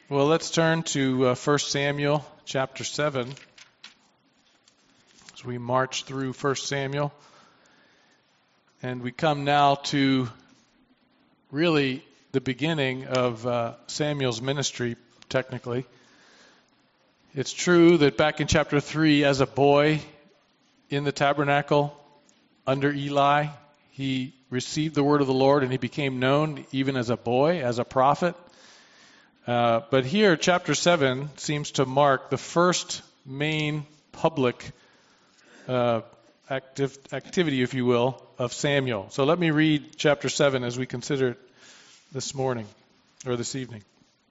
Well, let's turn to 1 Samuel chapter 7 as we march through 1 Samuel. And we come now to really the beginning of Samuel's ministry, technically. It's true that back in chapter 3, as a boy in the tabernacle under Eli, he received the word of the Lord and he became known even as a boy, as a prophet. But here, chapter 7 seems to mark the first main public activity, if you will, of Samuel. So let me read chapter 7 as we consider it this morning, or this evening.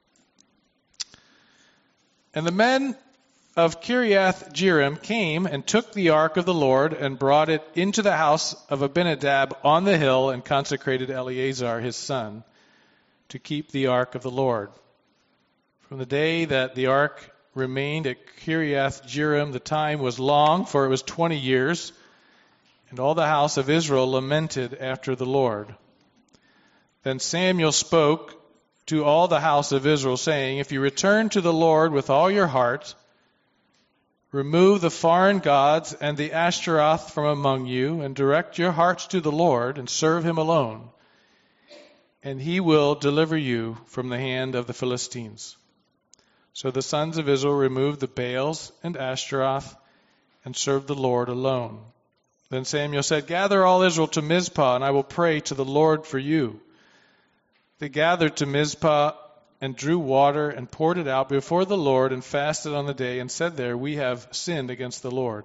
And the men of Kiriath-Jearim came and took the ark of the Lord and brought it into the house of Abinadab on the hill and consecrated Eleazar his son to keep the ark of the Lord. From the day that the ark remained at Kiriath-Jearim, the time was long, for it was 20 years, and all the house of Israel lamented after the Lord. Then Samuel spoke to all the house of Israel, saying, If you return to the Lord with all your heart, remove the foreign gods and the Ashtaroth from among you, and direct your hearts to the Lord, and serve him alone, and he will deliver you from the hand of the Philistines. So the sons of Israel removed the Baals and Ashtaroth and served the Lord alone. Then Samuel said, Gather all Israel to Mizpah, and I will pray to the Lord for you. They gathered to Mizpah and drew water and poured it out before the Lord and fasted on the day and said there, We have sinned against the Lord.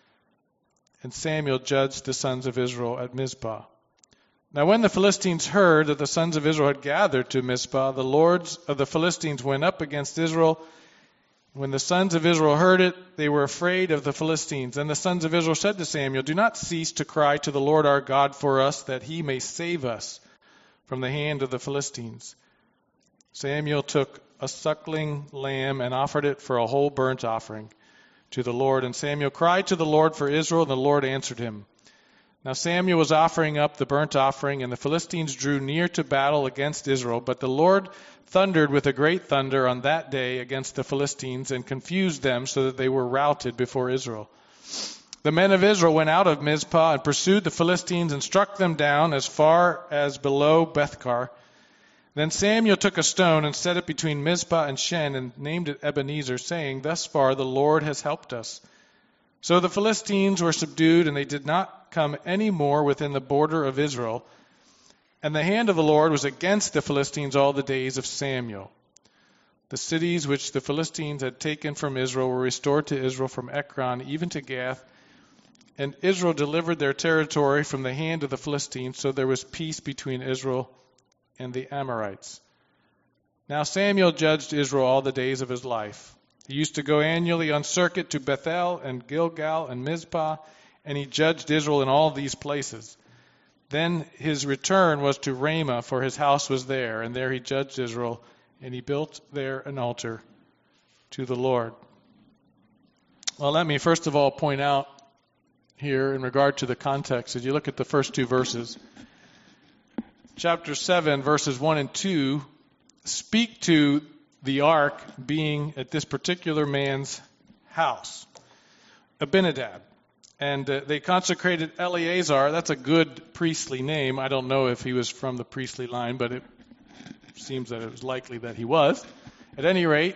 And Samuel judged the sons of Israel at Mizpah. Now when the Philistines heard that the sons of Israel had gathered to Mizpah, the lords of the Philistines went up against Israel. When the sons of Israel heard it, they were afraid of the Philistines. And the sons of Israel said to Samuel, Do not cease to cry to the Lord our God for us, that he may save us from the hand of the Philistines. Samuel took a suckling lamb and offered it for a whole burnt offering to the Lord. And Samuel cried to the Lord for Israel, and the Lord answered him. Now Samuel was offering up the burnt offering, and the Philistines drew near to battle against Israel. But the Lord thundered with a great thunder on that day against the Philistines and confused them so that they were routed before Israel. The men of Israel went out of Mizpah and pursued the Philistines and struck them down as far as below Bethkar. Then Samuel took a stone and set it between Mizpah and Shen and named it Ebenezer, saying, Thus far the Lord has helped us. So the Philistines were subdued, and they did not come any more within the border of Israel. And the hand of the Lord was against the Philistines all the days of Samuel. The cities which the Philistines had taken from Israel were restored to Israel from Ekron even to Gath. And Israel delivered their territory from the hand of the Philistines, so there was peace between Israel and the Amorites. Now Samuel judged Israel all the days of his life. He used to go annually on circuit to Bethel and Gilgal and Mizpah, and he judged Israel in all these places. Then his return was to Ramah, for his house was there, and there he judged Israel, and he built there an altar to the Lord. Well, let me first of all point out here in regard to the context, as you look at the first two verses, chapter 7, verses 1 and 2, speak to the ark being at this particular man's house, Abinadab. And they consecrated Eleazar. That's a good priestly name. I don't know if he was from the priestly line, but it seems that it was likely that he was. At any rate,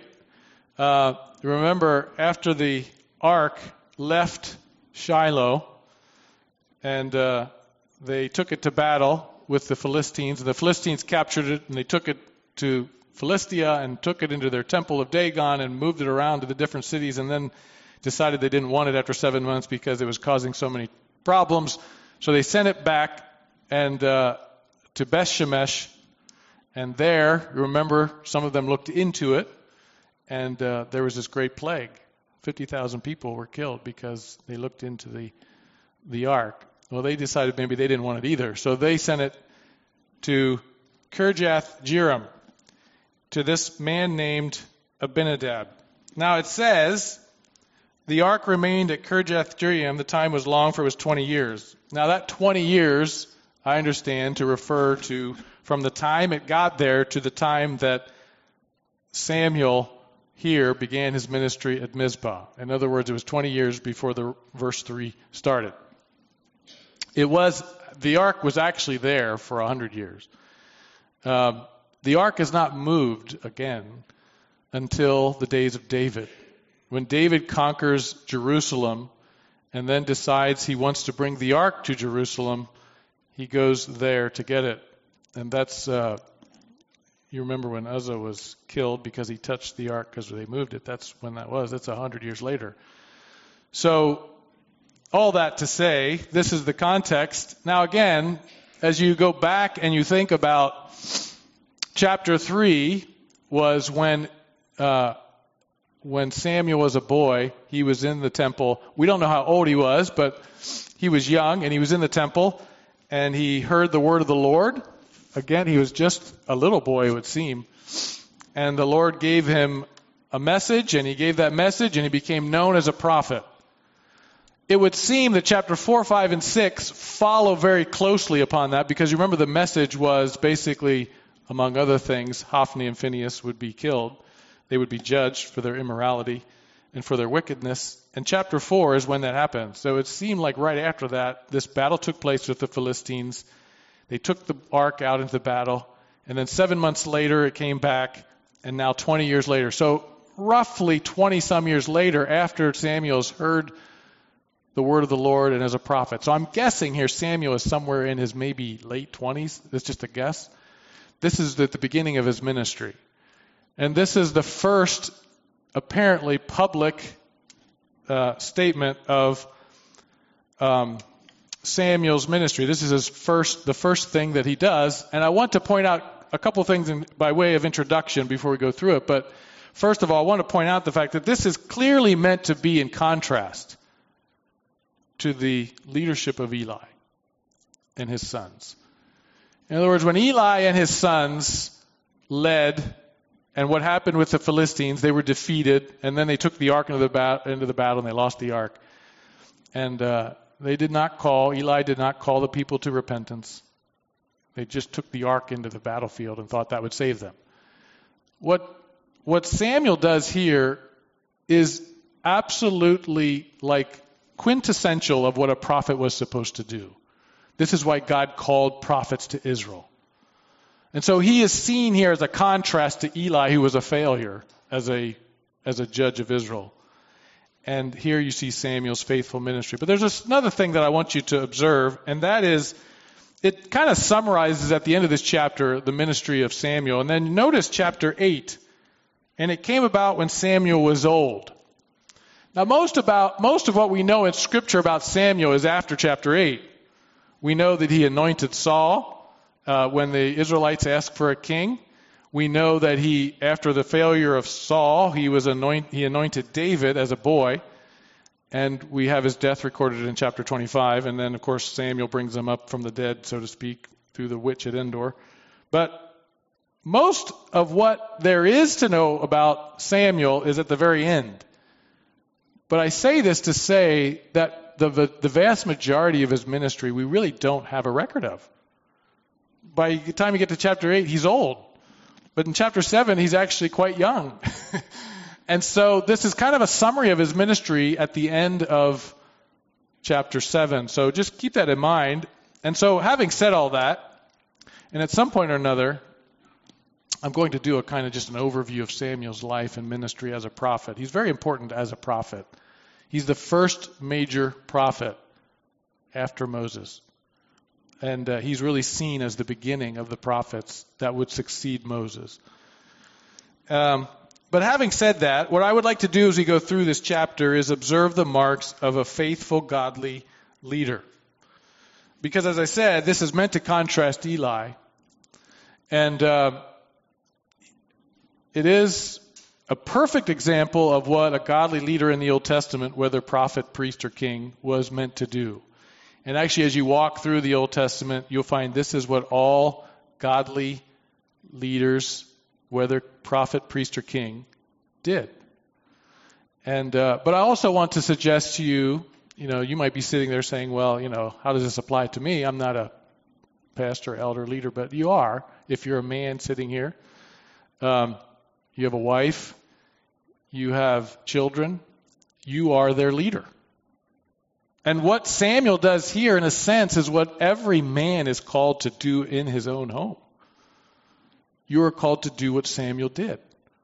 remember, after the ark left Shiloh, and they took it to battle with the Philistines, and the Philistines captured it, and they took it to Philistia and took it into their temple of Dagon and moved it around to the different cities, and then decided they didn't want it after 7 months because it was causing so many problems. So they sent it back and to Beth-Shemesh, and there, remember, some of them looked into it, and there was this great plague. 50,000 people were killed because they looked into the ark. Well, they decided maybe they didn't want it either. So they sent it to Kiriath-Jearim, to this man named Abinadab. Now it says, the ark remained at Kiriath-Jearim. The time was long, for it was 20 years. Now that 20 years, I understand to refer to from the time it got there to the time that Samuel here began his ministry at Mizpah. In other words, it was 20 years before the verse 3 started. The ark was actually there for 100 years. The ark is not moved again until the days of David. When David conquers Jerusalem and then decides he wants to bring the ark to Jerusalem, he goes there to get it. And that's, you remember when Uzzah was killed because he touched the ark because they moved it. That's when that was. That's 100 years later. So, all that to say, this is the context. Now again, as you go back and you think about chapter 3 was when Samuel was a boy, he was in the temple. We don't know how old he was, but he was young and he was in the temple and he heard the word of the Lord. Again, he was just a little boy, it would seem. And the Lord gave him a message, and he gave that message, and he became known as a prophet. It would seem that chapter 4, 5, and 6 follow very closely upon that, because you remember the message was basically, among other things, Hophni and Phinehas would be killed. They would be judged for their immorality and for their wickedness. And chapter 4 is when that happened. So it seemed like right after that, this battle took place with the Philistines. They took the ark out into the battle, and then 7 months later it came back, and now 20 years later. So roughly 20-some years later, after Samuel's heard the word of the Lord and as a prophet. So I'm guessing here Samuel is somewhere in his maybe late 20s. That's just a guess. This is at the beginning of his ministry. And this is the first, apparently, public statement of Samuel's ministry. This is the first thing that he does. And I want to point out a couple things by way of introduction before we go through it. But first of all, I want to point out the fact that this is clearly meant to be in contrast to the leadership of Eli and his sons. In other words, when Eli and his sons led, and what happened with the Philistines, they were defeated, and then they took the ark into the battle, and they lost the ark. And Eli did not call the people to repentance. They just took the ark into the battlefield and thought that would save them. What Samuel does here is absolutely like quintessential of what a prophet was supposed to do. This is why God called prophets to Israel. And so he is seen here as a contrast to Eli, who was a failure as a judge of Israel. And here you see Samuel's faithful ministry. But there's another thing that I want you to observe, and that is, it kind of summarizes at the end of this chapter the ministry of Samuel. And then notice chapter 8. And it came about when Samuel was old. Now most of what we know in Scripture about Samuel is after chapter 8. We know that he anointed Saul when the Israelites asked for a king. We know that after the failure of Saul, he anointed David as a boy, and we have his death recorded in chapter 25. And then, of course, Samuel brings him up from the dead, so to speak, through the witch at Endor. But most of what there is to know about Samuel is at the very end. But I say this to say that the vast majority of his ministry we really don't have a record of. By the time you get to chapter 8, he's old. But in chapter 7, he's actually quite young. And so this is kind of a summary of his ministry at the end of chapter 7. So just keep that in mind. And so having said all that, and at some point or another, I'm going to do a kind of just an overview of Samuel's life and ministry as a prophet. He's very important as a prophet. He's the first major prophet after Moses. And he's really seen as the beginning of the prophets that would succeed Moses. But having said that, what I would like to do as we go through this chapter is observe the marks of a faithful, godly leader. Because as I said, this is meant to contrast Eli. And it is a perfect example of what a godly leader in the Old Testament, whether prophet, priest, or king, was meant to do. And actually, as you walk through the Old Testament, you'll find this is what all godly leaders, whether prophet, priest, or king, did. And but I also want to suggest to you, you might be sitting there saying, well, how does this apply to me? I'm not a pastor, elder, leader, but you are, if you're a man sitting here. You have a wife. You have children. You are their leader. And what Samuel does here, in a sense, is what every man is called to do in his own home. You are called to do what Samuel did.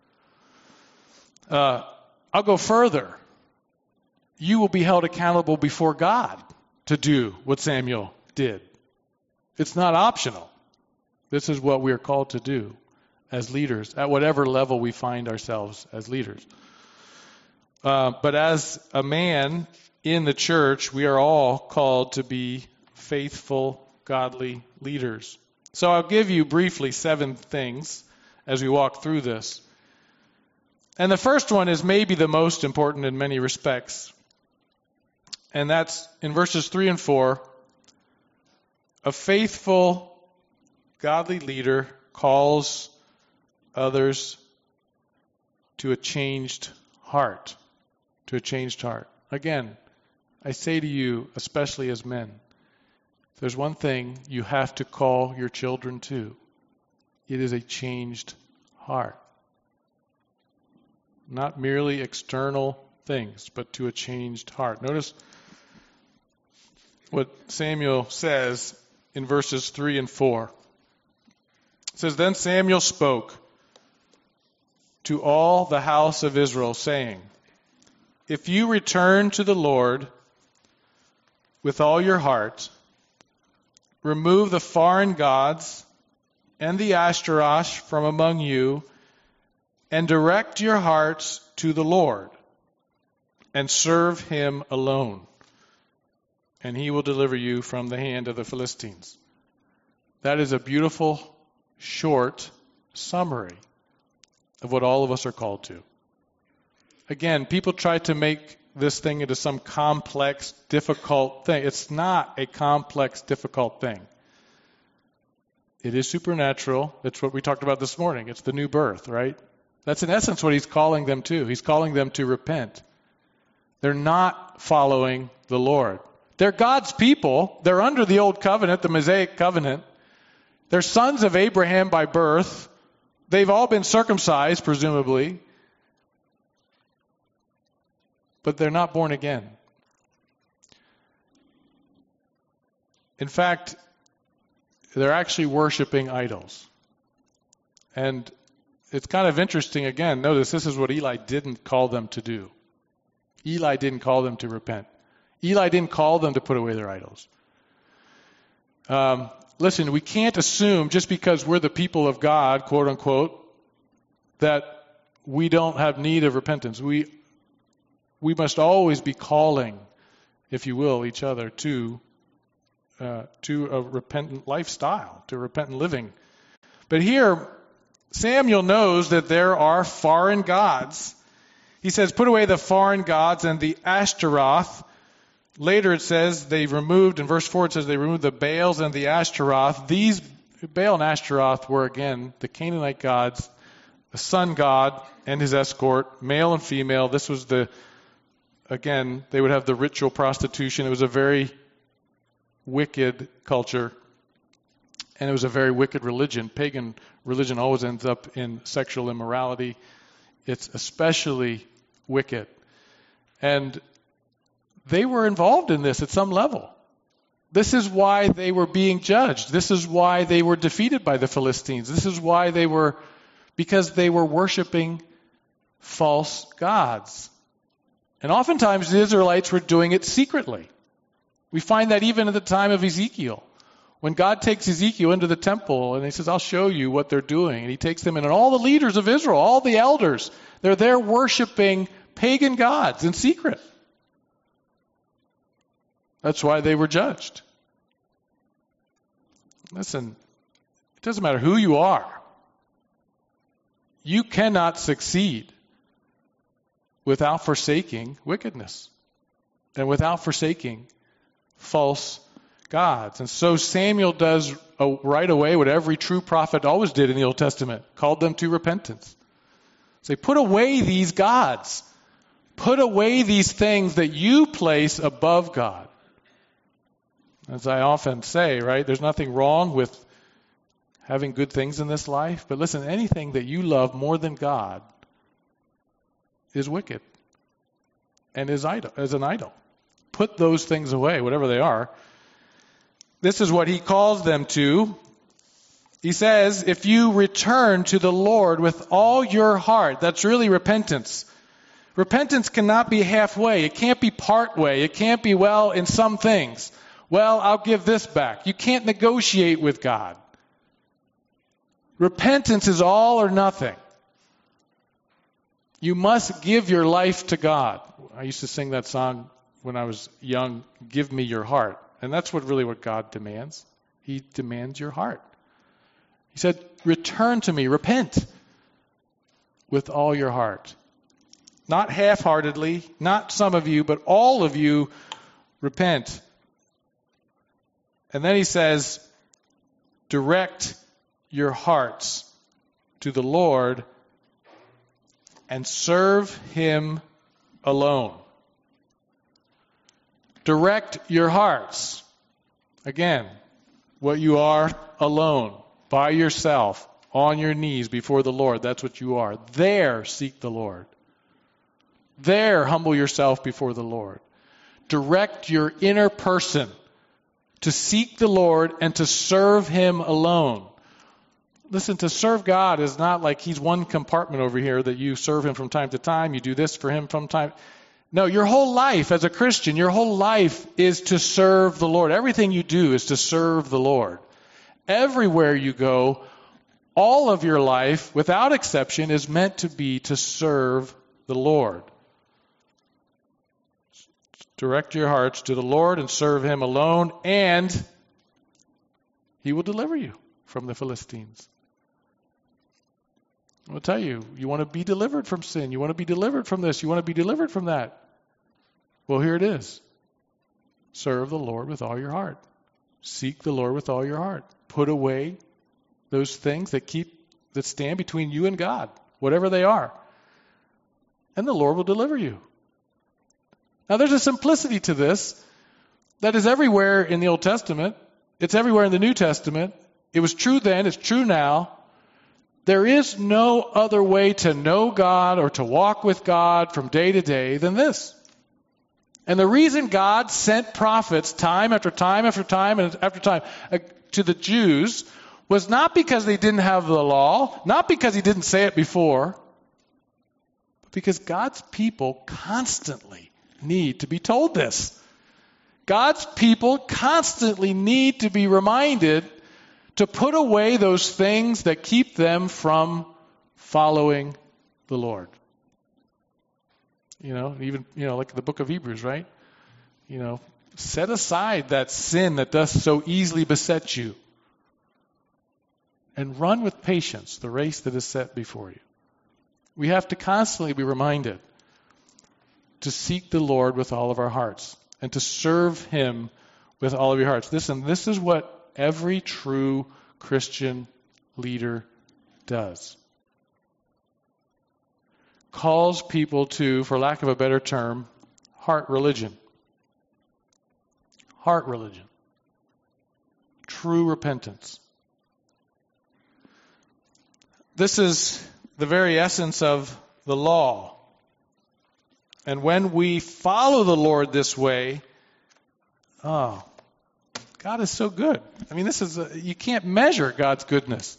I'll go further. You will be held accountable before God to do what Samuel did. It's not optional. This is what we are called to do as leaders, at whatever level we find ourselves as leaders. But as a man in the church, we are all called to be faithful, godly leaders. So I'll give you briefly 7 things as we walk through this. And the first one is maybe the most important in many respects. And that's in verses 3 and 4. A faithful, godly leader calls others to a changed heart. To a changed heart. Again, I say to you, especially as men, there's one thing you have to call your children to. It is a changed heart. Not merely external things, but to a changed heart. Notice what Samuel says in verses 3 and 4. It says, Then Samuel spoke to all the house of Israel, saying, If you return to the Lord with all your heart, remove the foreign gods and the Ashtaroth from among you, and direct your hearts to the Lord, and serve him alone, and he will deliver you from the hand of the Philistines. That is a beautiful, short summary of what all of us are called to. Again, people try to make this thing into some complex, difficult thing. It's not a complex, difficult thing. It is supernatural. It's what we talked about this morning. It's the new birth, right? That's in essence what he's calling them to. He's calling them to repent. They're not following the Lord. They're God's people. They're under the old covenant, the Mosaic covenant. They're sons of Abraham by birth. They've all been circumcised, presumably. But they're not born again. In fact, they're actually worshiping idols. And it's kind of interesting, again, notice this is what Eli didn't call them to do. Eli didn't call them to repent. Eli didn't call them to put away their idols. Listen, we can't assume just because we're the people of God, quote unquote, that we don't have need of repentance. We must always be calling, if you will, each other to a repentant lifestyle, to repentant living. But here, Samuel knows that there are foreign gods. He says, put away the foreign gods and the Ashtaroth. Later it says they removed, in verse 4 it says they removed the Baals and the Ashtaroth. These, Baal and Ashtaroth were again the Canaanite gods, the sun god and his escort, male and female. This was again, they would have the ritual prostitution. It was a very wicked culture. And it was a very wicked religion. Pagan religion always ends up in sexual immorality. It's especially wicked. And they were involved in this at some level. This is why they were being judged. This is why they were defeated by the Philistines. This is why because they were worshiping false gods. And oftentimes the Israelites were doing it secretly. We find that even at the time of Ezekiel. When God takes Ezekiel into the temple and he says, I'll show you what they're doing. And he takes them in, and all the leaders of Israel, all the elders, they're there worshiping pagan gods in secret. That's why they were judged. Listen, it doesn't matter who you are. You cannot succeed without forsaking wickedness and without forsaking false gods. And so Samuel does right away what every true prophet always did in the Old Testament, called them to repentance. Say, put away these gods. Put away these things that you place above God. As I often say, right, there's nothing wrong with having good things in this life. But listen, anything that you love more than God is wicked and is an idol. Put those things away, whatever they are. This is what he calls them to. He says, if you return to the Lord with all your heart, that's really repentance. Repentance cannot be halfway. It can't be part way. It can't be, well, in some things. Well, I'll give this back. You can't negotiate with God. Repentance is all or nothing. You must give your life to God. I used to sing that song when I was young, give me your heart. And that's what God demands. He demands your heart. He said, return to me, repent with all your heart. Not half-heartedly, not some of you, but all of you repent. And then he says, direct your hearts to the Lord and serve him alone. Direct your hearts. Again, what you are alone, by yourself, on your knees before the Lord. That's what you are. There, seek the Lord. There, humble yourself before the Lord. Direct your inner person to seek the Lord and to serve him alone. Listen, to serve God is not like he's one compartment over here that you serve him from time to time. You do this for him from time. No, your whole life as a Christian, your whole life is to serve the Lord. Everything you do is to serve the Lord. Everywhere you go, all of your life, without exception, is meant to be to serve the Lord. Direct your hearts to the Lord and serve him alone, and he will deliver you from the Philistines. I'll tell you, you want to be delivered from sin. You want to be delivered from this. You want to be delivered from that. Well, here it is. Serve the Lord with all your heart. Seek the Lord with all your heart. Put away those things that stand between you and God, whatever they are. And the Lord will deliver you. Now, there's a simplicity to this that is everywhere in the Old Testament. It's everywhere in the New Testament. It was true then. It's true now. There is no other way to know God or to walk with God from day to day than this. And the reason God sent prophets time after time after time and after time to the Jews was not because they didn't have the law, not because he didn't say it before, but because God's people constantly need to be told this. God's people constantly need to be reminded to put away those things that keep them from following the Lord. Even like the book of Hebrews, right? Set aside that sin that does so easily beset you and run with patience the race that is set before you. We have to constantly be reminded to seek the Lord with all of our hearts and to serve him with all of your hearts. Listen, this is what every true Christian leader does. Calls people to, for lack of a better term, heart religion. Heart religion. True repentance. This is the very essence of the law. And when we follow the Lord this way, God is so good. I mean, you can't measure God's goodness.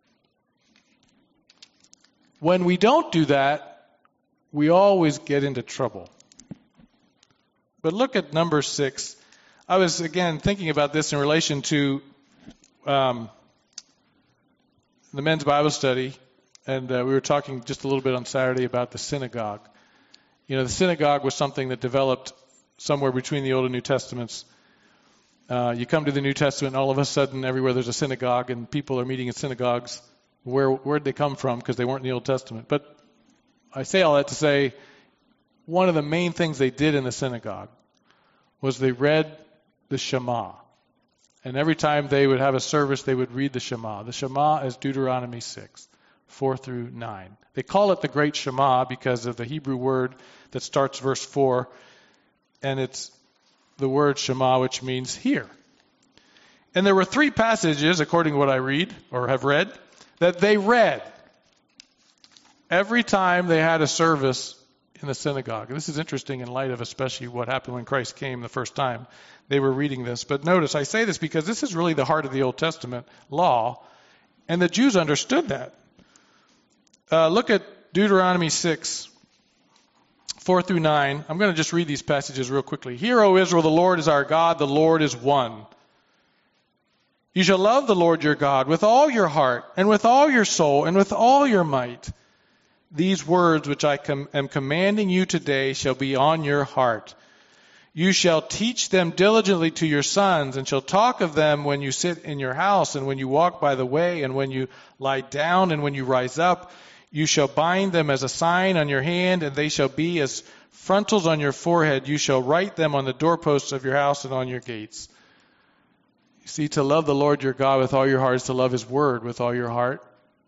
When we don't do that, we always get into trouble. But look at number 6. I was, again, thinking about this in relation to the men's Bible study, and we were talking just a little bit on Saturday about the synagogue. The synagogue was something that developed somewhere between the Old and New Testaments. You come to the New Testament, and all of a sudden, everywhere there's a synagogue, and people are meeting in synagogues. Where'd they come from? Because they weren't in the Old Testament. But I say all that to say, one of the main things they did in the synagogue was they read the Shema. And every time they would have a service, they would read the Shema. The Shema is Deuteronomy 6, 4 through 9. They call it the Great Shema because of the Hebrew word that starts verse 4, and it's the word Shema, which means hear. And there were 3 passages, according to what I read or have read, that they read every time they had a service in the synagogue. And this is interesting in light of especially what happened when Christ came the first time. They were reading this. But notice, I say this because this is really the heart of the Old Testament law, and the Jews understood that. Look at Deuteronomy 6, 4 through 9. I'm going to just read these passages real quickly. Hear, O Israel, the Lord is our God, the Lord is one. You shall love the Lord your God with all your heart, and with all your soul, and with all your might. These words which I am commanding you today shall be on your heart. You shall teach them diligently to your sons, and shall talk of them when you sit in your house, and when you walk by the way, and when you lie down, and when you rise up. You shall bind them as a sign on your hand, and they shall be as frontals on your forehead. You shall write them on the doorposts of your house and on your gates. You see, to love the Lord your God with all your heart is to love his word with all your heart.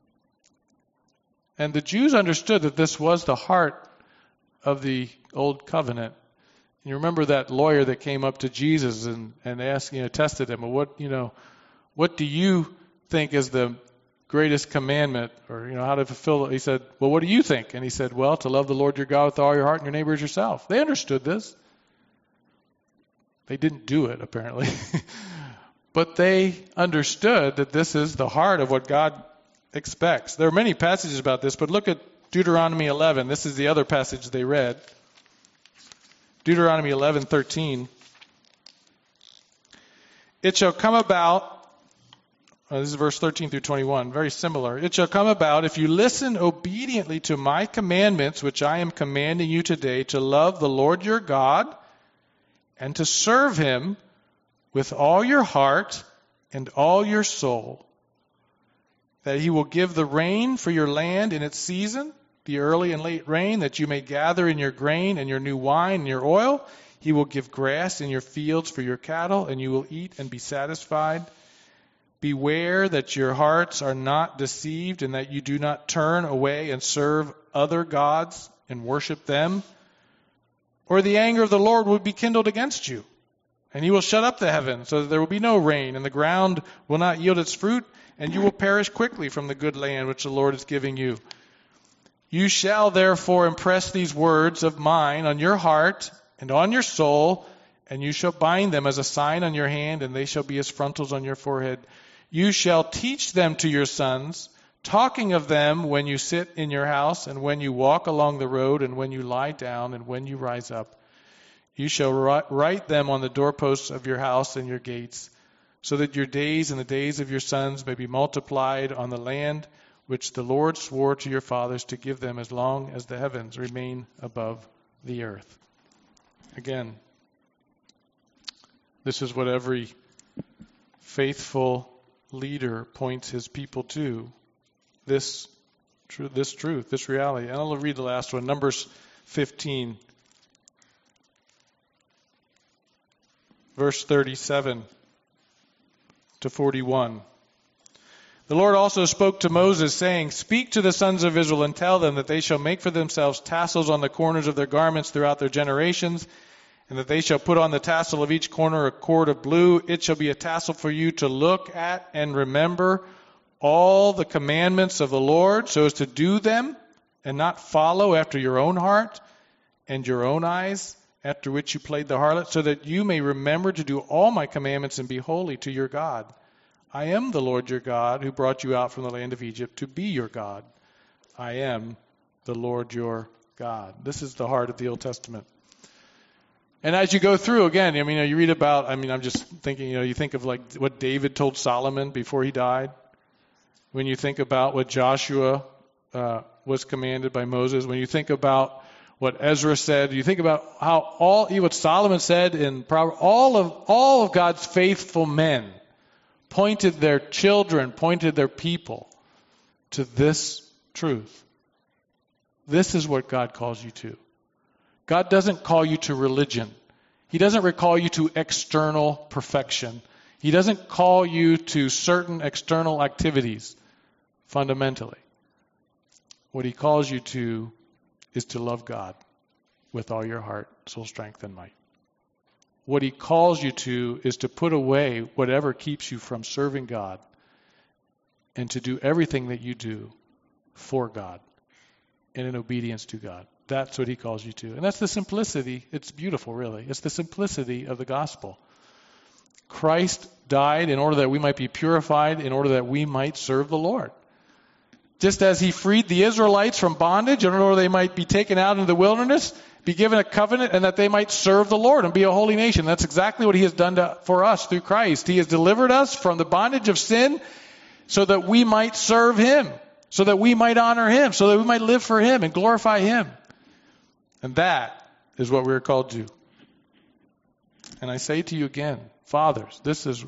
And the Jews understood that this was the heart of the old covenant. You remember that lawyer that came up to Jesus and asked, tested him, well, what do you think is the greatest commandment, or how to fulfill it? He said, well, what do you think? And he said, well, to love the Lord your God with all your heart and your neighbor as yourself. They understood this. They didn't do it, apparently. But they understood that this is the heart of what God expects. There are many passages about this, but look at Deuteronomy 11. This is the other passage they read. Deuteronomy 11:13. It shall come about, this is verse 13 through 21, very similar. It shall come about, if you listen obediently to my commandments, which I am commanding you today, to love the Lord your God, and to serve him with all your heart and all your soul, that he will give the rain for your land in its season, the early and late rain, that you may gather in your grain and your new wine and your oil. He will give grass in your fields for your cattle, and you will eat and be satisfied. Beware that your hearts are not deceived, and that you do not turn away and serve other gods and worship them, or the anger of the Lord will be kindled against you. And he will shut up the heavens, so that there will be no rain, and the ground will not yield its fruit, and you will perish quickly from the good land which the Lord is giving you. You shall therefore impress these words of mine on your heart and on your soul, and you shall bind them as a sign on your hand, and they shall be as frontals on your forehead. You shall teach them to your sons, talking of them when you sit in your house, and when you walk along the road, and when you lie down, and when you rise up. You shall write them on the doorposts of your house and your gates, so that your days and the days of your sons may be multiplied on the land which the Lord swore to your fathers to give them, as long as the heavens remain above the earth. Again, this is what every faithful leader points his people to, this truth, this reality. And I'll read the last one, Numbers 15. Verse 37 to 41. The Lord also spoke to Moses, saying, Speak to the sons of Israel and tell them that they shall make for themselves tassels on the corners of their garments throughout their generations, and that they shall put on the tassel of each corner a cord of blue. It shall be a tassel for you to look at and remember all the commandments of the Lord, so as to do them and not follow after your own heart and your own eyes, after which you played the harlot, so that you may remember to do all my commandments and be holy to your God. I am the Lord your God, who brought you out from the land of Egypt to be your God. I am the Lord your God. This is the heart of the Old Testament. And as you go through, again, you read about, I'm just thinking, you think of like what David told Solomon before he died. When you think about what Joshua was commanded by Moses, when you think about what Ezra said, you think about how what Solomon said in Proverbs, all of God's faithful men pointed their children, pointed their people to this truth. This is what God calls you to. God doesn't call you to religion. He doesn't call you to external perfection. He doesn't call you to certain external activities, fundamentally. What he calls you to is to love God with all your heart, soul, strength, and might. what he calls you to is to put away whatever keeps you from serving God and to do everything that you do for God and in obedience to God. That's what he calls you to. And that's the simplicity. It's beautiful, really. It's the simplicity of the gospel. Christ died in order that we might be purified, in order that we might serve the Lord. Just as he freed the Israelites from bondage in order they might be taken out into the wilderness, be given a covenant, and that they might serve the Lord and be a holy nation. That's exactly what he has done for us through Christ. He has delivered us from the bondage of sin so that we might serve him, so that we might honor him, so that we might live for him and glorify him. And that is what we're called to. And I say to you again, fathers, this is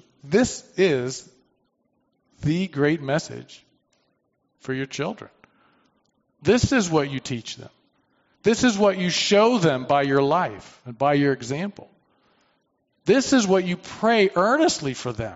the great message for your children. This is what you teach them. This is what you show them by your life and by your example. This is what you pray earnestly for them.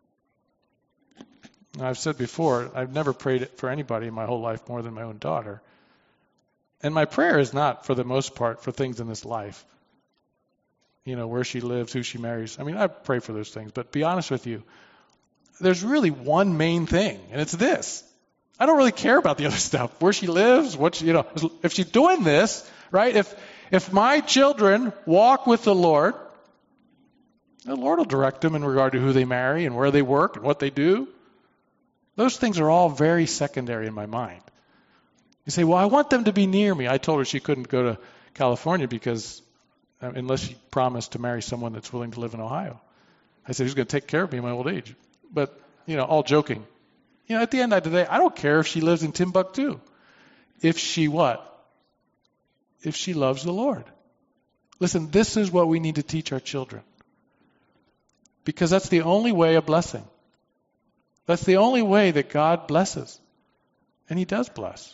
Now, I've said before, I've never prayed for anybody in my whole life more than my own daughter. And my prayer is not, for the most part, for things in this life. You know, where she lives, who she marries. I mean, I pray for those things. But be honest with you, there's really one main thing, and it's this. I don't really care about the other stuff. Where she lives, if she's doing this, right? If my children walk with the Lord will direct them in regard to who they marry and where they work and what they do. Those things are all very secondary in my mind. You say, well, I want them to be near me. I told her she couldn't go to California because unless she promised to marry someone that's willing to live in Ohio. I said, who's going to take care of me in my old age? But, all joking. At the end of the day, I don't care if she lives in Timbuktu. If she what? If she loves the Lord. Listen, this is what we need to teach our children. Because that's the only way of blessing. That's the only way that God blesses. And he does bless.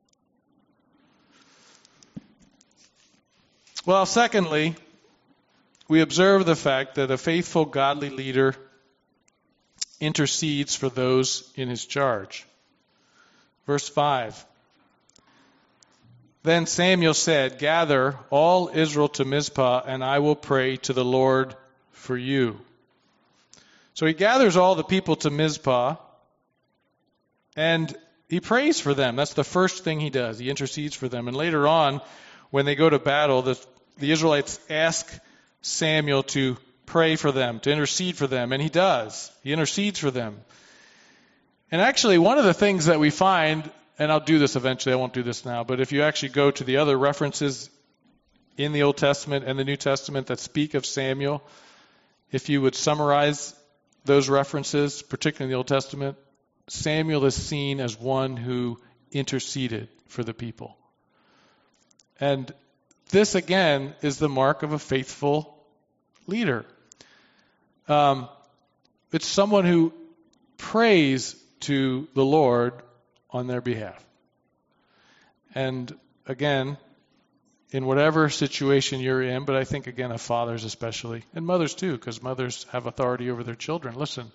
Well, secondly, we observe the fact that a faithful, godly leader intercedes for those in his charge. Verse 5. Then Samuel said, gather all Israel to Mizpah, and I will pray to the Lord for you. So he gathers all the people to Mizpah, and he prays for them. That's the first thing he does. He intercedes for them. And later on, when they go to battle, the Israelites ask Samuel to pray for them, to intercede for them, and he does. He intercedes for them. And actually, one of the things that we find, and I'll do this eventually, I won't do this now, but if you actually go to the other references in the Old Testament and the New Testament that speak of Samuel, if you would summarize those references, particularly in the Old Testament, Samuel is seen as one who interceded for the people. And this, again, is the mark of a faithful leader. It's someone who prays to the Lord on their behalf. And again, in whatever situation you're in, but I think, again, of fathers especially, and mothers too, because mothers have authority over their children. Listen,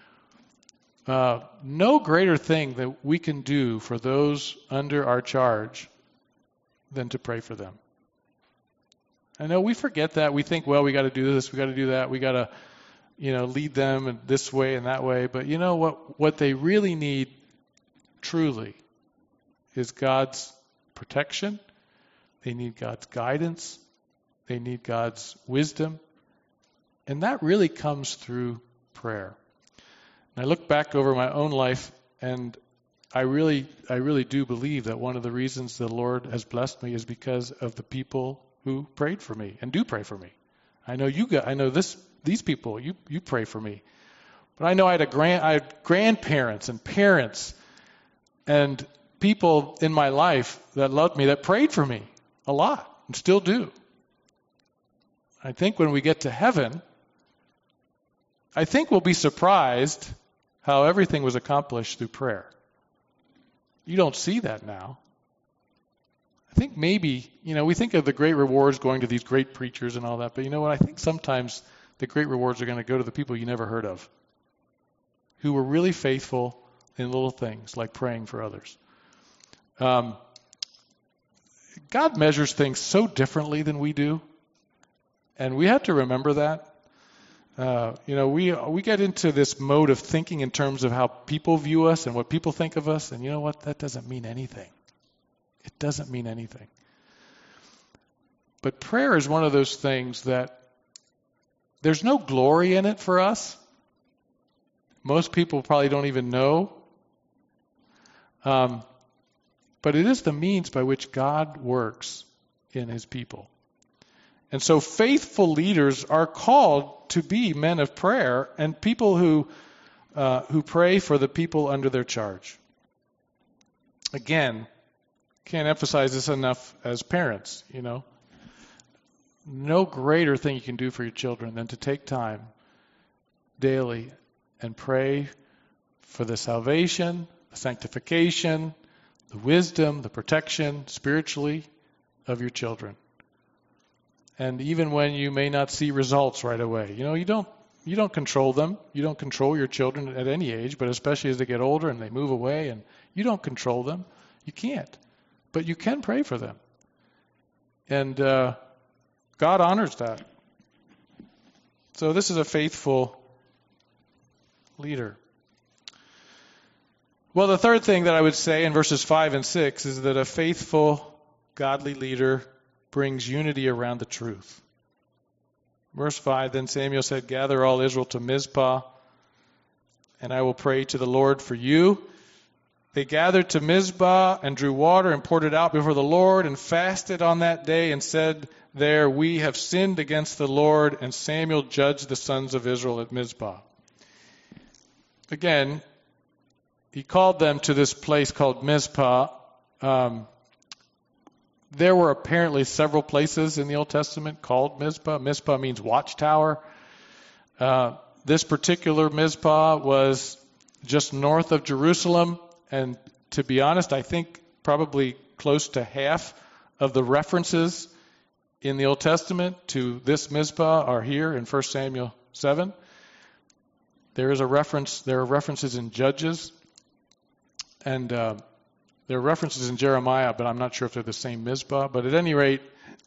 no greater thing that we can do for those under our charge than to pray for them. I know we forget that. We think, well, we got to do this, we got to do that, we got to, lead them in this way and that way. But you know what they really need truly is God's protection. They need God's guidance. They need God's wisdom. And that really comes through prayer. And I look back over my own life, and I really do believe that one of the reasons the Lord has blessed me is because of the people who prayed for me and do pray for me. I know these people, you pray for me. But I know I had grandparents and parents and people in my life that loved me, that prayed for me a lot and still do. I think when we get to heaven, I think we'll be surprised how everything was accomplished through prayer. You don't see that now. I think maybe, we think of the great rewards going to these great preachers and all that, but you know what? I think sometimes the great rewards are going to go to the people you never heard of, who were really faithful in little things like praying for others. God measures things so differently than we do. And we have to remember that. We get into this mode of thinking in terms of how people view us and what people think of us. And you know what? That doesn't mean anything. It doesn't mean anything. But prayer is one of those things that there's no glory in it for us. Most people probably don't even know. But it is the means by which God works in his people. And so faithful leaders are called to be men of prayer and people who pray for the people under their charge. Again, can't emphasize this enough as parents, No greater thing you can do for your children than to take time daily and pray for the salvation, the sanctification, the wisdom, the protection spiritually of your children. And even when you may not see results right away, you don't control them. You don't control your children at any age, but especially as they get older and they move away, and you don't control them. You can't. But you can pray for them. And God honors that. So this is a faithful leader. Well, the third thing that I would say in verses 5 and 6 is that a faithful, godly leader brings unity around the truth. Verse 5, then Samuel said, gather all Israel to Mizpah, and I will pray to the Lord for you. They gathered to Mizpah and drew water and poured it out before the Lord and fasted on that day and said there, we have sinned against the Lord. And Samuel judged the sons of Israel at Mizpah. Again, he called them to this place called Mizpah. There were apparently several places in the Old Testament called Mizpah. Mizpah means watchtower. This particular Mizpah was just north of Jerusalem. And to be honest, I think probably close to half of the references in the Old Testament to this Mizpah are here in 1 Samuel 7. There are references in Judges. And there are references in Jeremiah, but I'm not sure if they're the same Mizpah. But at any rate,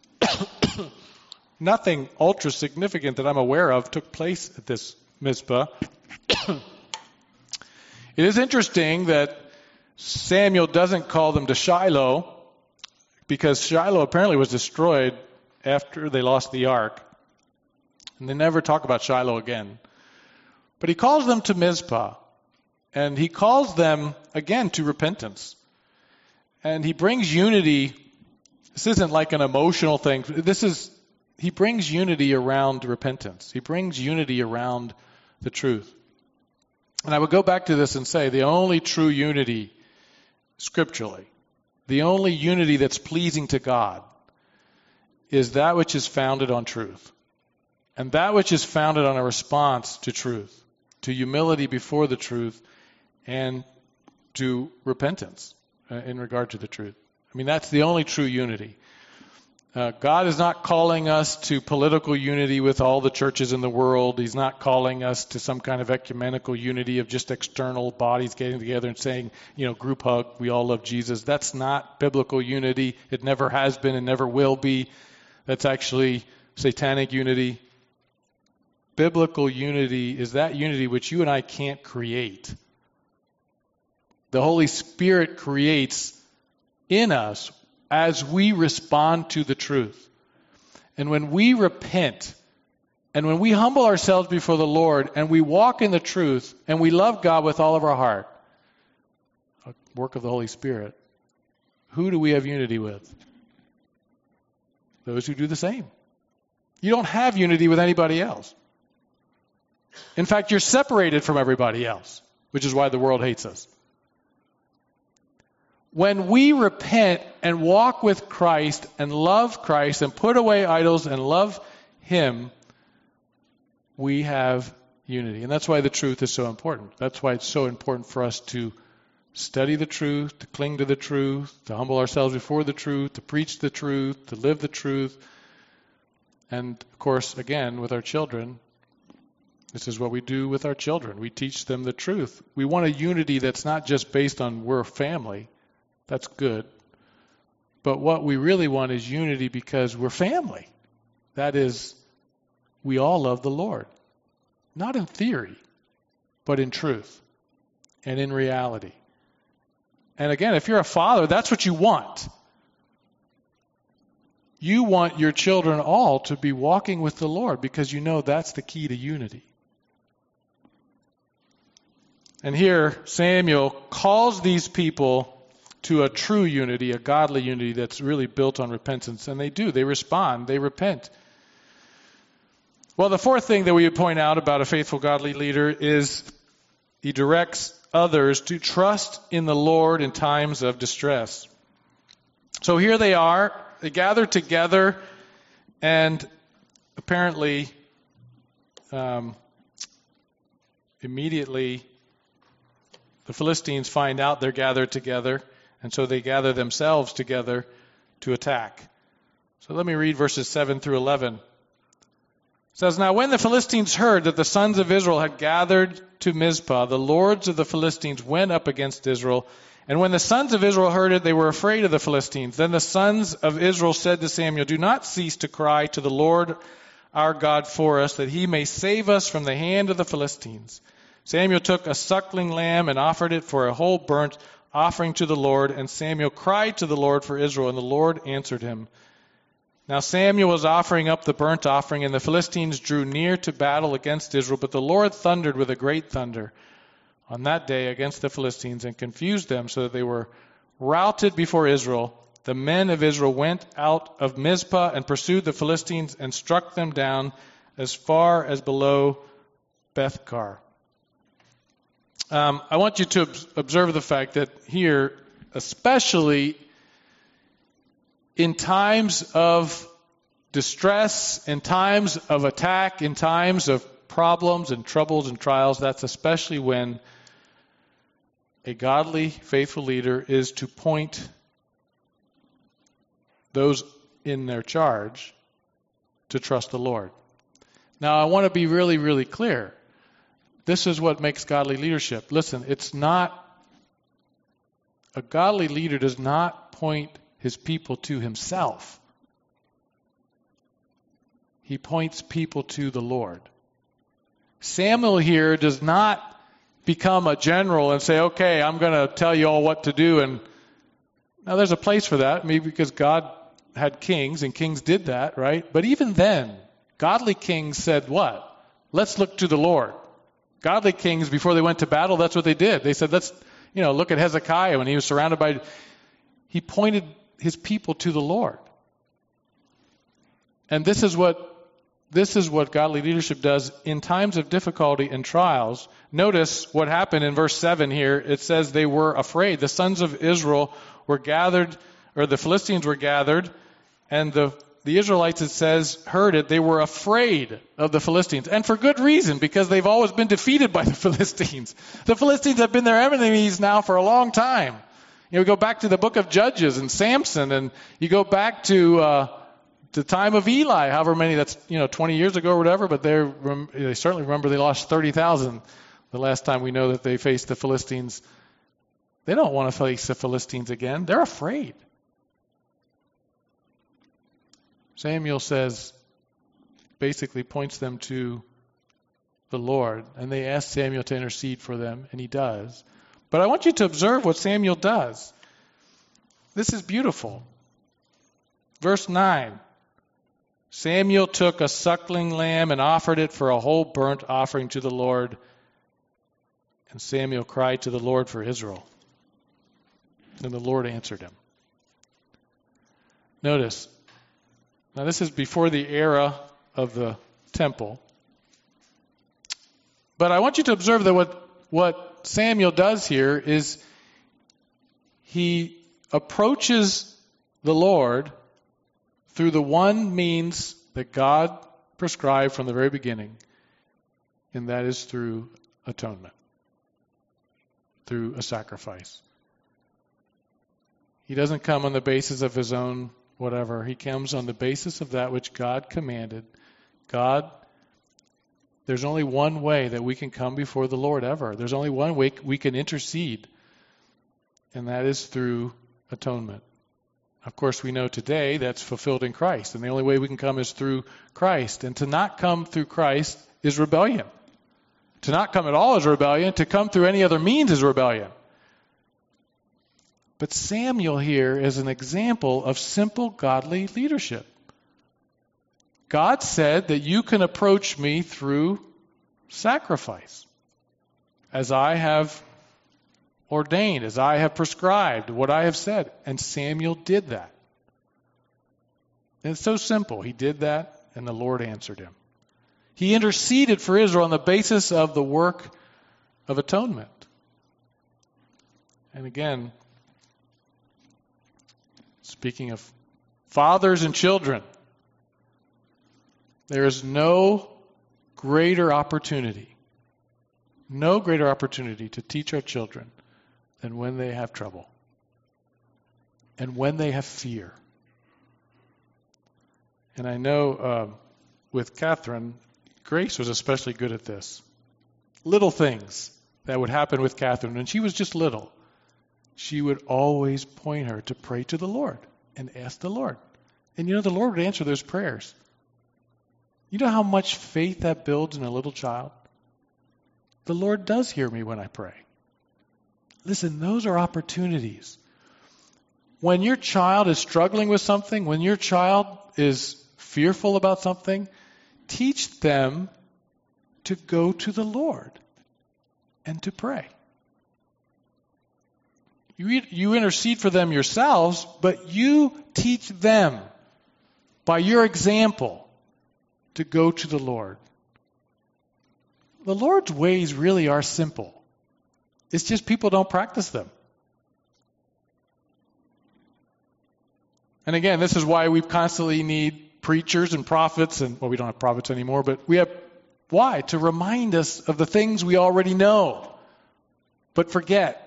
nothing ultra significant that I'm aware of took place at this Mizpah. It is interesting that Samuel doesn't call them to Shiloh, because Shiloh apparently was destroyed after they lost the ark. And they never talk about Shiloh again. But he calls them to Mizpah. And he calls them, again, to repentance. And he brings unity. This isn't like an emotional thing. He brings unity around repentance. He brings unity around the truth. And I would go back to this and say the only true unity scripturally, the only unity that's pleasing to God, is that which is founded on truth. And that which is founded on a response to truth, to humility before the truth, and to repentance in regard to the truth. I mean, that's the only true unity. God is not calling us to political unity with all the churches in the world. He's not calling us to some kind of ecumenical unity of just external bodies getting together and saying, group hug, we all love Jesus. That's not biblical unity. It never has been and never will be. That's actually satanic unity. Biblical unity is that unity which you and I can't create. The Holy Spirit creates in us as we respond to the truth. And when we repent, and when we humble ourselves before the Lord, and we walk in the truth, and we love God with all of our heart, a work of the Holy Spirit, who do we have unity with? Those who do the same. You don't have unity with anybody else. In fact, you're separated from everybody else, which is why the world hates us. When we repent and walk with Christ and love Christ and put away idols and love Him, we have unity. And that's why the truth is so important. That's why it's so important for us to study the truth, to cling to the truth, to humble ourselves before the truth, to preach the truth, to live the truth. And, of course, again, with our children, this is what we do with our children. We teach them the truth. We want a unity that's not just based on we're family. That's good. But what we really want is unity because we're family. That is we all love the Lord. Not in theory, but in truth and in reality. And again, if you're a father, that's what you want. You want your children all to be walking with the Lord because you know that's the key to unity. And here, Samuel calls these people to a true unity, a godly unity that's really built on repentance. And they do. They respond. They repent. Well, the fourth thing that we would point out about a faithful godly leader is he directs others to trust in the Lord in times of distress. So here they are. They gather together, and apparently, immediately, the Philistines find out they're gathered together, and so they gather themselves together to attack. So let me read verses 7 through 11. It says, Now when the Philistines heard that the sons of Israel had gathered to Mizpah, the lords of the Philistines went up against Israel. And when the sons of Israel heard it, they were afraid of the Philistines. Then the sons of Israel said to Samuel, Do not cease to cry to the Lord our God for us, that he may save us from the hand of the Philistines. Samuel took a suckling lamb and offered it for a whole burnt offering to the Lord. And Samuel cried to the Lord for Israel, and the Lord answered him. Now Samuel was offering up the burnt offering, and the Philistines drew near to battle against Israel. But the Lord thundered with a great thunder on that day against the Philistines and confused them so that they were routed before Israel. The men of Israel went out of Mizpah and pursued the Philistines and struck them down as far as below Bethkar. I want you to observe the fact that here, especially in times of distress, in times of attack, in times of problems and troubles and trials, that's especially when a godly, faithful leader is to point those in their charge to trust the Lord. Now, I want to be really, really clear. This is what makes godly leadership. Listen, a godly leader does not point his people to himself. He points people to the Lord. Samuel here does not become a general and say, okay, I'm going to tell you all what to do. And now there's a place for that, maybe because God had kings, and kings did that, right? But even then, godly kings said what? Let's look to the Lord. Godly kings, before they went to battle, that's what they did. They said, let's, look at Hezekiah when he was surrounded by, he pointed his people to the Lord. And this is what godly leadership does in times of difficulty and trials. Notice what happened in verse 7 here. It says they were afraid. The sons of Israel were gathered, or the Philistines were gathered, and the Israelites, it says, heard it. They were afraid of the Philistines. And for good reason, because they've always been defeated by the Philistines. The Philistines have been their enemies now for a long time. We go back to the book of Judges and Samson, and you go back to the time of Eli, however many, that's 20 years ago or whatever, but they certainly remember they lost 30,000 the last time we know that they faced the Philistines. They don't want to face the Philistines again. They're afraid. Samuel basically points them to the Lord, and they ask Samuel to intercede for them, and he does. But I want you to observe what Samuel does. This is beautiful. Verse 9. Samuel took a suckling lamb and offered it for a whole burnt offering to the Lord. And Samuel cried to the Lord for Israel. And the Lord answered him. Notice, now this is before the era of the temple. But I want you to observe that what Samuel does here is he approaches the Lord through the one means that God prescribed from the very beginning, and that is through atonement, through a sacrifice. He doesn't come on the basis of his own whatever. He comes on the basis of that which God commanded. There's only one way that we can come before the Lord ever. There's only one way we can intercede, and that is through atonement. Of course, we know today that's fulfilled in Christ, and the only way we can come is through Christ. And to not come through Christ is rebellion. To not come at all is rebellion. To come through any other means is rebellion. But Samuel here is an example of simple godly leadership. God said that you can approach me through sacrifice, as I have ordained, as I have prescribed, what I have said. And Samuel did that. And it's so simple. He did that, and the Lord answered him. He interceded for Israel on the basis of the work of atonement. And again, speaking of fathers and children, there is no greater opportunity to teach our children than when they have trouble and when they have fear. And I know with Catherine, Grace was especially good at this. Little things that would happen with Catherine when she was just little, she would always point her to pray to the Lord and ask the Lord. And the Lord would answer those prayers. You know how much faith that builds in a little child? The Lord does hear me when I pray. Listen, those are opportunities. When your child is struggling with something, when your child is fearful about something, teach them to go to the Lord and to pray. You intercede for them yourselves, but you teach them by your example to go to the Lord. The Lord's ways really are simple. It's just people don't practice them. And again, this is why we constantly need preachers and prophets, and we don't have prophets anymore, but we have, why? To remind us of the things we already know, but forget.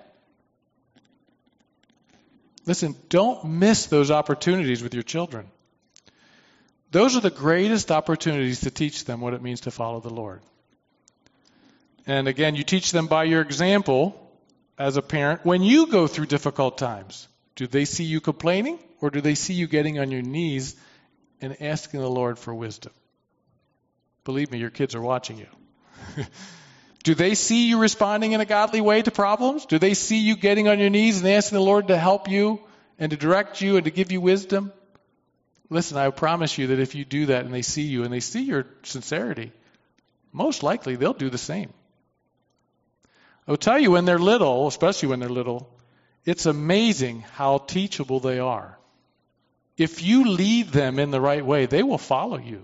Listen, don't miss those opportunities with your children. Those are the greatest opportunities to teach them what it means to follow the Lord. And again, you teach them by your example as a parent. When you go through difficult times, do they see you complaining, or do they see you getting on your knees and asking the Lord for wisdom? Believe me, your kids are watching you. Do they see you responding in a godly way to problems? Do they see you getting on your knees and asking the Lord to help you and to direct you and to give you wisdom? Listen, I promise you that if you do that and they see you and they see your sincerity, most likely they'll do the same. I'll tell you, when they're little, especially when they're little, it's amazing how teachable they are. If you lead them in the right way, they will follow you.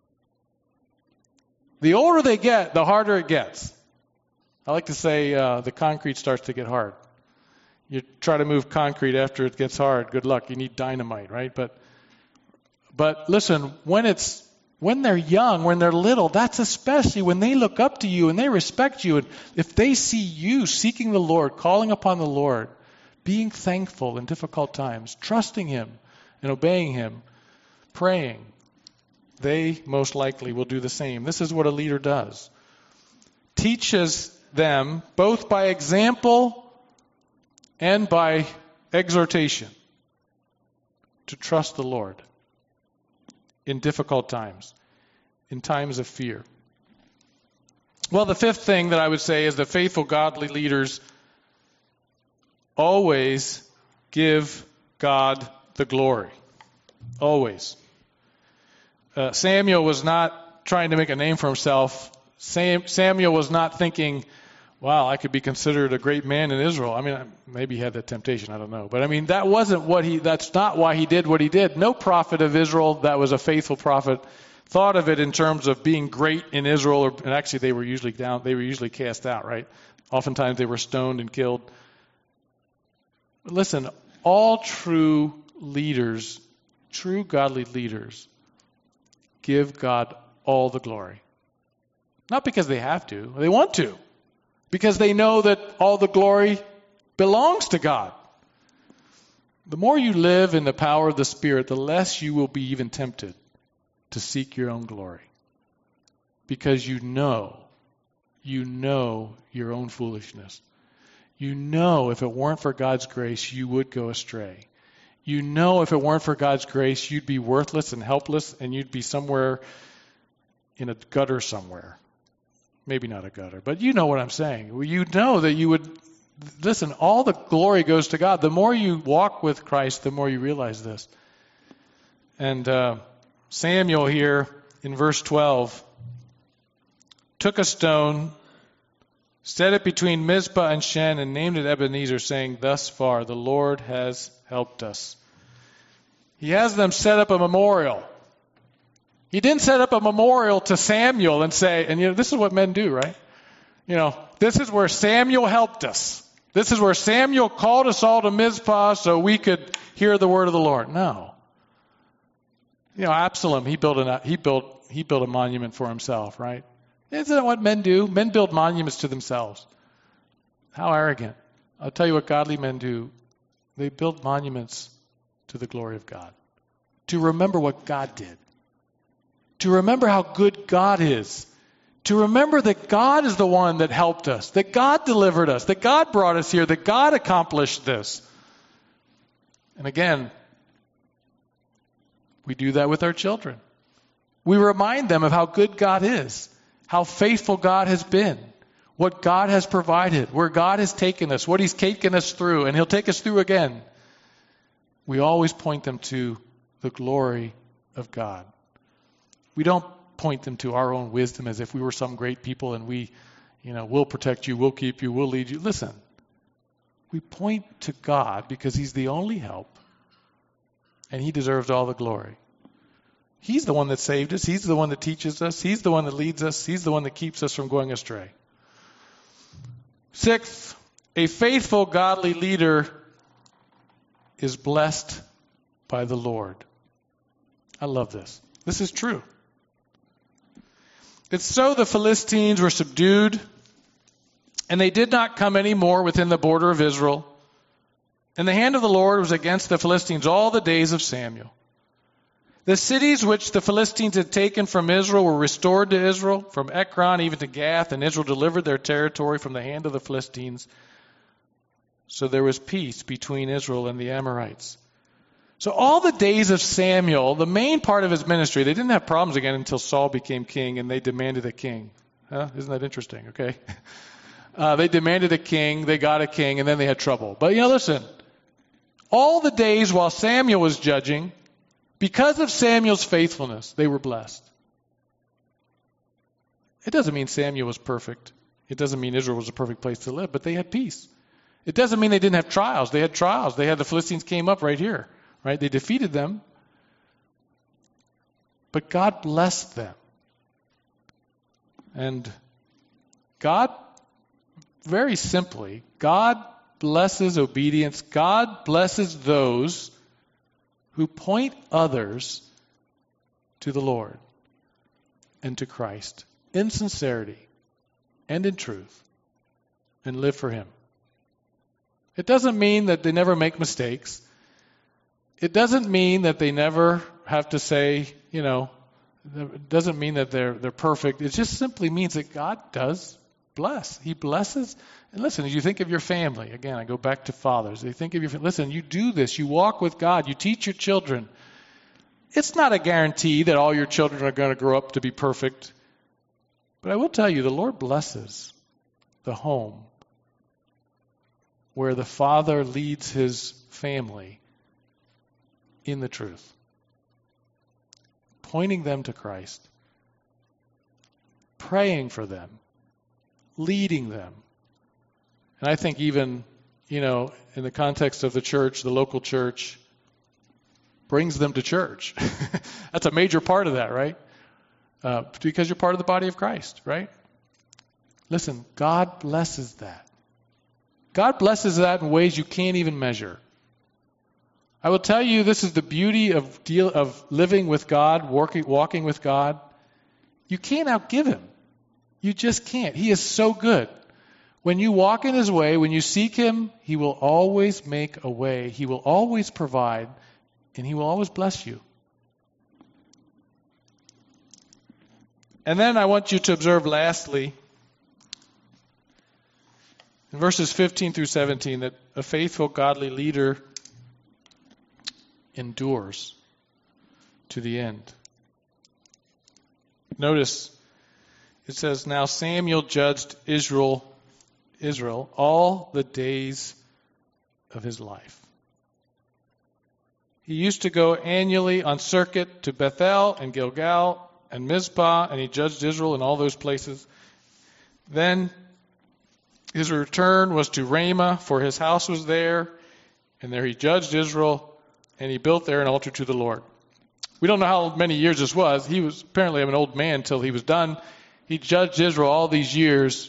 The older they get, the harder it gets. I like to say the concrete starts to get hard. You try to move concrete after it gets hard, good luck. You need dynamite, right? But listen, when they're young, when they're little, that's especially when they look up to you and they respect you. And if they see you seeking the Lord, calling upon the Lord, being thankful in difficult times, trusting Him and obeying Him, praying, they most likely will do the same. This is what a leader does. Teaches them both by example and by exhortation to trust the Lord in difficult times, in times of fear. Well, the fifth thing that I would say is that faithful, godly leaders always give God the glory. Always. Samuel was not trying to make a name for himself. Samuel was not thinking, wow, I could be considered a great man in Israel. I mean, maybe he had that temptation, I don't know. But I mean, that's not why he did what he did. No prophet of Israel that was a faithful prophet thought of it in terms of being great in Israel, and actually they were usually cast out, right? Oftentimes they were stoned and killed. But listen, all true leaders, true godly leaders, give God all the glory. Not because they have to, they want to. Because they know that all the glory belongs to God. The more you live in the power of the Spirit, the less you will be even tempted to seek your own glory. Because you know your own foolishness. You know if it weren't for God's grace, you would go astray. You know if it weren't for God's grace, you'd be worthless and helpless, and you'd be somewhere in a gutter somewhere. Maybe not a gutter, but you know what I'm saying. You know that you would, listen, all the glory goes to God. The more you walk with Christ, the more you realize this. And Samuel here in verse 12 took a stone, set it between Mizpah and Shen, and named it Ebenezer, saying, thus far the Lord has helped us. He has them set up a memorial. He didn't set up a memorial to Samuel and say, and this is what men do, right? This is where Samuel helped us. This is where Samuel called us all to Mizpah so we could hear the word of the Lord. No. Absalom, he built a monument for himself, right? Isn't that what men do? Men build monuments to themselves. How arrogant. I'll tell you what godly men do. They build monuments to the glory of God. To remember what God did. To remember how good God is. To remember that God is the one that helped us. That God delivered us. That God brought us here. That God accomplished this. And again, we do that with our children. We remind them of how good God is. How faithful God has been. What God has provided. Where God has taken us. What He's taken us through. And He'll take us through again. We always point them to the glory of God. We don't point them to our own wisdom as if we were some great people and we'll protect you, we'll keep you, we'll lead you. Listen, we point to God because He's the only help and He deserves all the glory. He's the one that saved us. He's the one that teaches us. He's the one that leads us. He's the one that keeps us from going astray. Sixth, a faithful, godly leader is blessed by the Lord. I love this. This is true. It's so the Philistines were subdued, and they did not come any more within the border of Israel. And the hand of the Lord was against the Philistines all the days of Samuel. The cities which the Philistines had taken from Israel were restored to Israel, from Ekron even to Gath, and Israel delivered their territory from the hand of the Philistines. So there was peace between Israel and the Amorites. So all the days of Samuel, the main part of his ministry, they didn't have problems again until Saul became king and they demanded a king. Isn't that interesting? Okay. They demanded a king, they got a king, and then they had trouble. But listen, all the days while Samuel was judging, because of Samuel's faithfulness, they were blessed. It doesn't mean Samuel was perfect. It doesn't mean Israel was a perfect place to live, but they had peace. It doesn't mean they didn't have trials. They had trials. They had the Philistines came up right here. Right? They defeated them. But God blessed them. And God, very simply, God blesses obedience. God blesses those who point others to the Lord and to Christ in sincerity and in truth and live for Him. It doesn't mean that they never make mistakes. It doesn't mean that they never have to say, it doesn't mean that they're perfect. It just simply means that God does bless. He blesses. And listen, as you think of your family, again, I go back to fathers. You think of your family. Listen, you do this. You walk with God. You teach your children. It's not a guarantee that all your children are going to grow up to be perfect. But I will tell you, the Lord blesses the home where the father leads his family in the truth, pointing them to Christ, praying for them, leading them. And I think even, in the context of the church, the local church, brings them to church. That's a major part of that, right? Because you're part of the body of Christ, right? Listen, God blesses that. God blesses that in ways you can't even measure. I will tell you, this is the beauty of living with God, walking with God. You can't outgive Him. You just can't. He is so good. When you walk in His way, when you seek Him, He will always make a way. He will always provide, and He will always bless you. And then I want you to observe lastly, in verses 15 through 17, that a faithful, godly leader endures to the end. Notice it says, now Samuel judged Israel all the days of his life. He used to go annually on circuit to Bethel and Gilgal and Mizpah, and he judged Israel in all those places. Then his return was to Ramah, for his house was there, and there he judged Israel, and he built there an altar to the Lord. We don't know how many years this was. He was apparently an old man until he was done. He judged Israel all these years.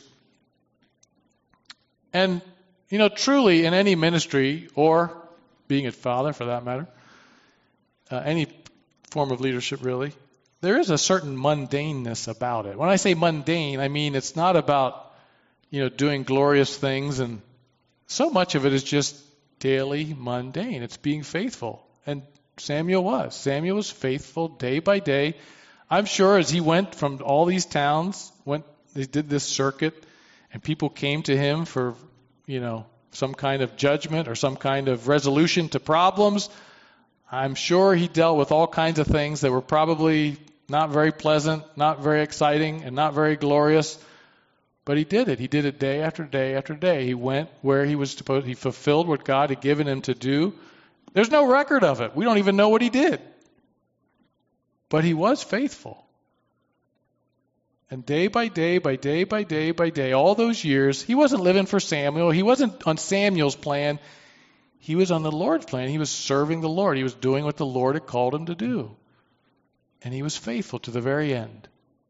And, truly in any ministry, or being a father for that matter, any form of leadership really, there is a certain mundaneness about it. When I say mundane, I mean it's not about, doing glorious things, and so much of it is just daily mundane. It's being faithful. And Samuel was. Samuel was faithful day by day. I'm sure as he went from all these towns, he did this circuit, and people came to him for, some kind of judgment or some kind of resolution to problems. I'm sure he dealt with all kinds of things that were probably not very pleasant, not very exciting, and not very glorious. But he did it. He did it day after day after day. He went where he was supposed. He fulfilled what God had given him to do. There's no record of it. We don't even know what he did. But he was faithful. And day by day, by day by day by day, all those years, he wasn't living for Samuel. He wasn't on Samuel's plan. He was on the Lord's plan. He was serving the Lord. He was doing what the Lord had called him to do. And he was faithful to the very end.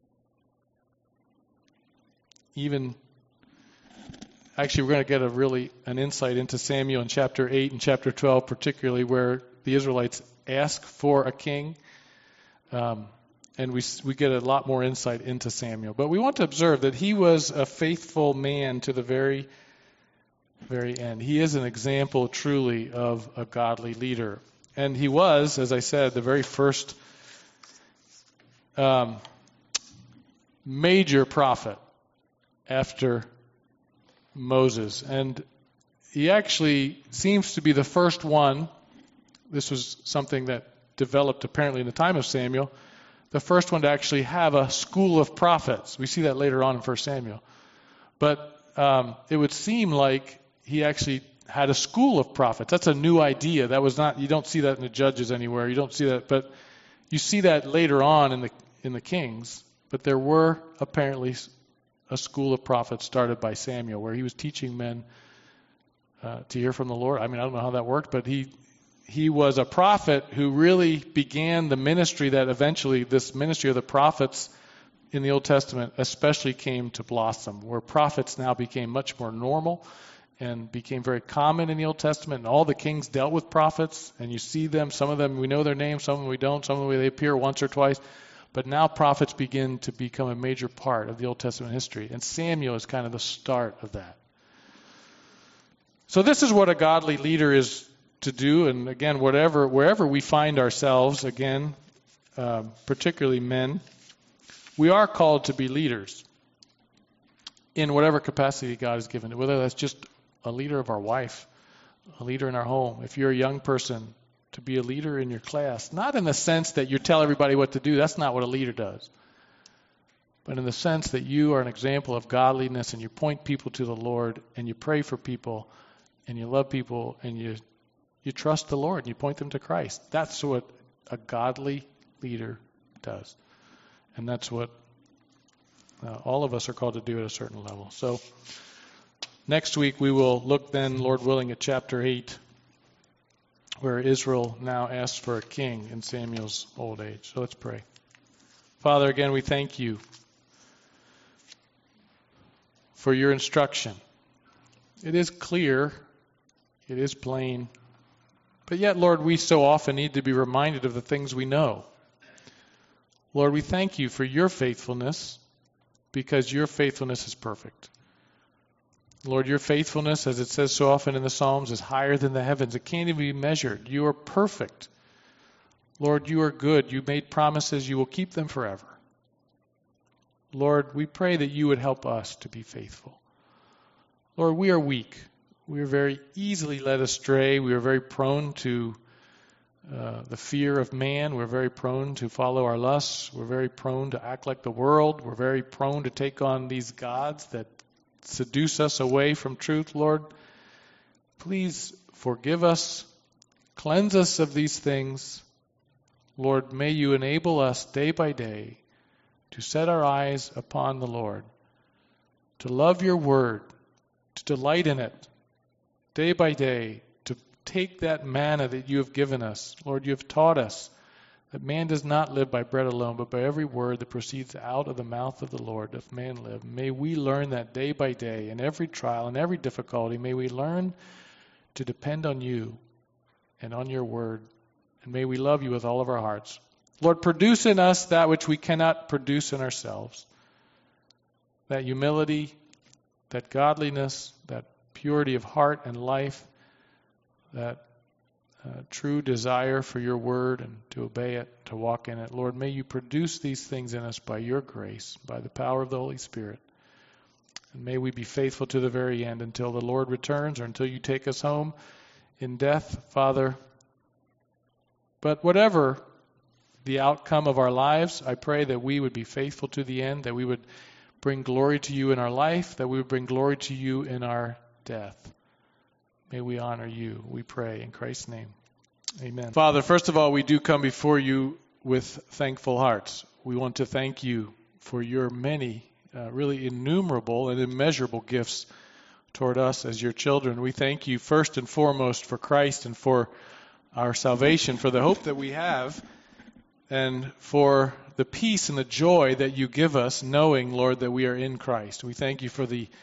Actually, we're going to get an insight into Samuel in chapter 8 and chapter 12, particularly where the Israelites ask for a king. And we get a lot more insight into Samuel. But we want to observe that he was a faithful man to the very, very end. He is an example truly of a godly leader. And he was, as I said, the very first major prophet after Moses. And he actually seems to be the first one. This was something that developed apparently in the time of Samuel. The first one to actually have a school of prophets. We see that later on in 1 Samuel. But it would seem like he actually had a school of prophets. That's a new idea. That was not. You don't see that in the Judges anywhere. You don't see that, but you see that later on in the Kings. But there were apparently a school of prophets started by Samuel, where he was teaching men to hear from the Lord. I don't know how that worked, but he was a prophet who really began the ministry that eventually, this ministry of the prophets in the Old Testament especially came to blossom, where prophets now became much more normal and became very common in the Old Testament. And all the kings dealt with prophets, and you see them. Some of them we know their names, some of them we don't. Some of them they appear once or twice. But now prophets begin to become a major part of the Old Testament history. And Samuel is kind of the start of that. So this is what a godly leader is to do. And again, wherever we find ourselves, again, particularly men, we are called to be leaders in whatever capacity God has given it, whether that's just a leader of our wife, a leader in our home. If you're a young person, to be a leader in your class, not in the sense that you tell everybody what to do. That's not what a leader does. But in the sense that you are an example of godliness, and you point people to the Lord, and you pray for people, and you love people, and you trust the Lord, and you point them to Christ. That's what a godly leader does. And that's what all of us are called to do at a certain level. So next week we will look then, Lord willing, at chapter 8, where Israel now asks for a king in Samuel's old age. So let's pray. Father, again, we thank you for your instruction. It is clear, it is plain, but yet, Lord, we so often need to be reminded of the things we know. Lord, we thank you for your faithfulness, because your faithfulness is perfect. Lord, your faithfulness, as it says so often in the Psalms, is higher than the heavens. It can't even be measured. You are perfect. Lord, you are good. You made promises. You will keep them forever. Lord, we pray that you would help us to be faithful. Lord, we are weak. We are very easily led astray. We are very prone to the fear of man. We're very prone to follow our lusts. We're very prone to act like the world. We're very prone to take on these gods that seduce us away from truth, Lord. Please forgive us. Cleanse us of these things. Lord, may you enable us day by day to set our eyes upon the Lord, to love your word, to delight in it day by day, to take that manna that you have given us. Lord, you have taught us that man does not live by bread alone, but by every word that proceeds out of the mouth of the Lord doth man live. May we learn that day by day, in every trial, in every difficulty. May we learn to depend on you and on your word. And may we love you with all of our hearts. Lord, produce in us that which we cannot produce in ourselves. That humility, that godliness, that purity of heart and life, that true desire for your word and to obey it, to walk in it. Lord, may you produce these things in us by your grace, by the power of the Holy Spirit. And may we be faithful to the very end until the Lord returns or until you take us home in death, Father. But whatever the outcome of our lives, I pray that we would be faithful to the end, that we would bring glory to you in our life, that we would bring glory to you in our death. May we honor you, we pray in Christ's name. Amen. Father, first of all, we do come before you with thankful hearts. We want to thank you for your many, really innumerable and immeasurable gifts toward us as your children. We thank you first and foremost for Christ and for our salvation, for the hope that we have, and for the peace and the joy that you give us, knowing, Lord, that we are in Christ. We thank you for the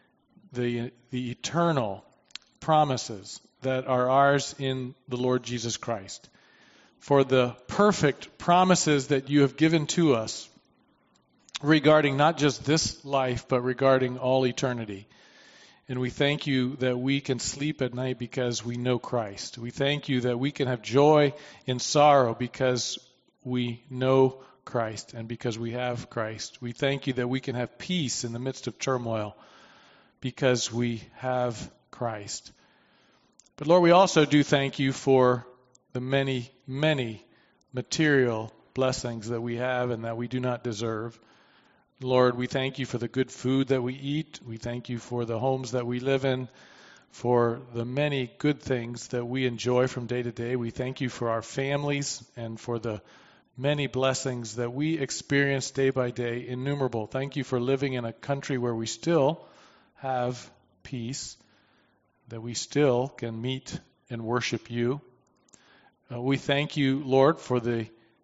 eternal promises that are ours in the Lord Jesus Christ, for the perfect promises that you have given to us regarding not just this life, but regarding all eternity. And we thank you that we can sleep at night because we know Christ. We thank you that we can have joy in sorrow because we know Christ and because we have Christ. We thank you that we can have peace in the midst of turmoil because we have Christ. But Lord, we also do thank you for the many, many material blessings that we have and that we do not deserve. Lord, we thank you for the good food that we eat. We thank you for the homes that we live in, for the many good things that we enjoy from day to day. We thank you for our families and for the many blessings that we experience day by day, innumerable. Thank you for living in a country where we still have peace, that we still can meet and worship you. We thank you, Lord, for the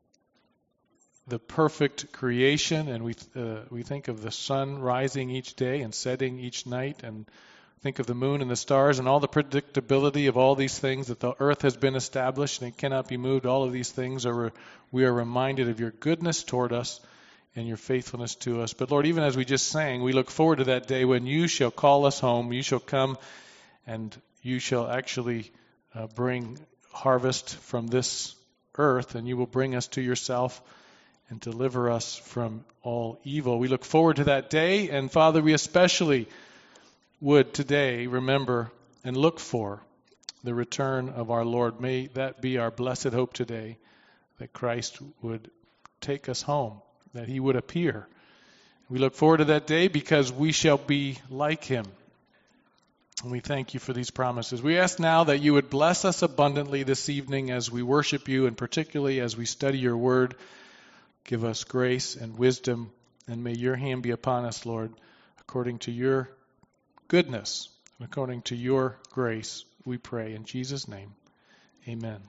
perfect creation, and we think of the sun rising each day and setting each night, and think of the moon and the stars and all the predictability of all these things, that the earth has been established and it cannot be moved. All of these things we are reminded of your goodness toward us and your faithfulness to us. But Lord, even as we just sang, we look forward to that day when you shall call us home. You shall come and you shall actually bring harvest from this earth, and you will bring us to yourself and deliver us from all evil. We look forward to that day, and Father, we especially would today remember and look for the return of our Lord. May that be our blessed hope today, that Christ would take us home, that he would appear. We look forward to that day because we shall be like him. And we thank you for these promises. We ask now that you would bless us abundantly this evening as we worship you, and particularly as we study your word. Give us grace and wisdom, and may your hand be upon us, Lord, according to your goodness and according to your grace, we pray in Jesus' name. Amen.